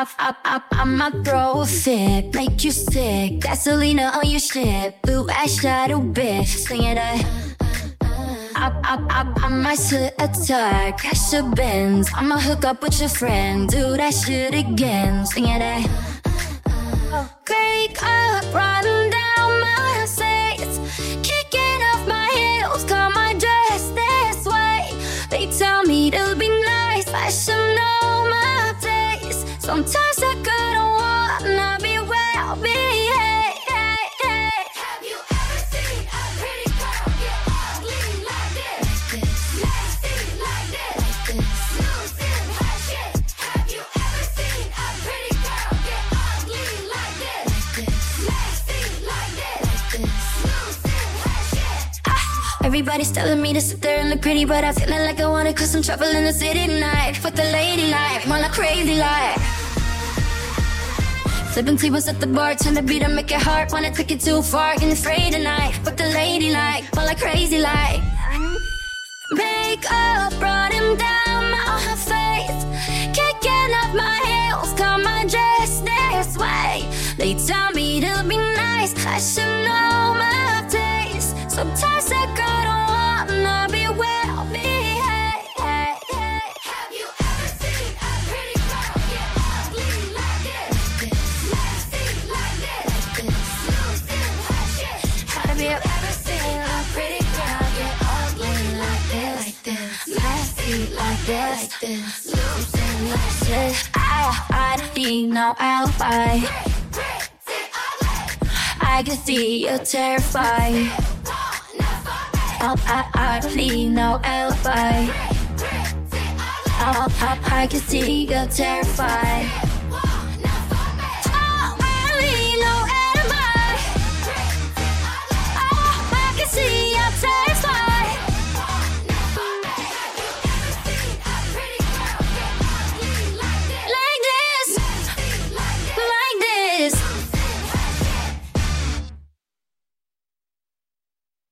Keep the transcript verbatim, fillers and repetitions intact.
I, I, I, I might throw a fit, make you sick. Gasolina on your shit, blue ash shadow bitch. Sing it, I, I, I, I, I might slit a tire, crash a Benz. I'ma hook up with your friend, do that shit again. Sing it, I. Break up, running down my face, kicking off my heels, cut my dress this way. They tell me to be nice, I should know my place. Sometimes I couldn't wanna be well behaved. Have you ever seen a pretty girl get ugly like this? Nasty like this? Losing her shit. Have you ever seen a pretty girl get ugly like this? Nasty like this? Losing her shit. Everybody's telling me to sit there and look pretty, but I'm feeling like I wanna cause some trouble in the city tonight. With the lady life, more like crazy life. Flipping tables at the bar, turn the beat and make it hard. Wanna take it too far, getting afraid tonight. With the lady like, more like crazy life. Makeup brought him down on her face, kicking up my heels, cut my dress this way. They tell me to be nice, I should know my taste. Sometimes I couldn't wanna be well behaved. Have you ever seen a pretty girl get ugly like this? Nasty like this? Losing her shit. Have you ever seen a pretty girl get ugly like this? Like this, nasty like this, losing her shit. I, I need no alibi. Pretty ugly. I can see you're terrified. I, I, I need no alibi. I, I, I can see you're terrified.